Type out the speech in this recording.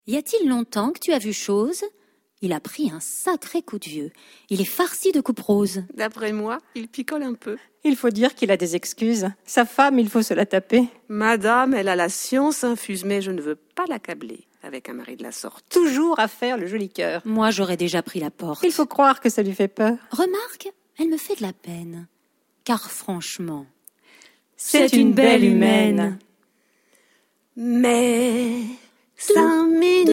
Y a-t-il longtemps que tu as vu chose ? Il a pris un sacré coup de vieux. Il est farci de coupe rose. D'après moi, il picole un peu. Il faut dire qu'il a des excuses. Sa femme, il faut se la taper. Madame, elle a la science infuse, mais je ne veux pas l'accabler avec un mari de la sorte. Toujours à faire le joli cœur. Moi, j'aurais déjà pris la porte. Il faut croire que ça lui fait peur. Remarque, elle me fait de la peine. Car franchement, c'est une belle humaine. Mais 5 minutes.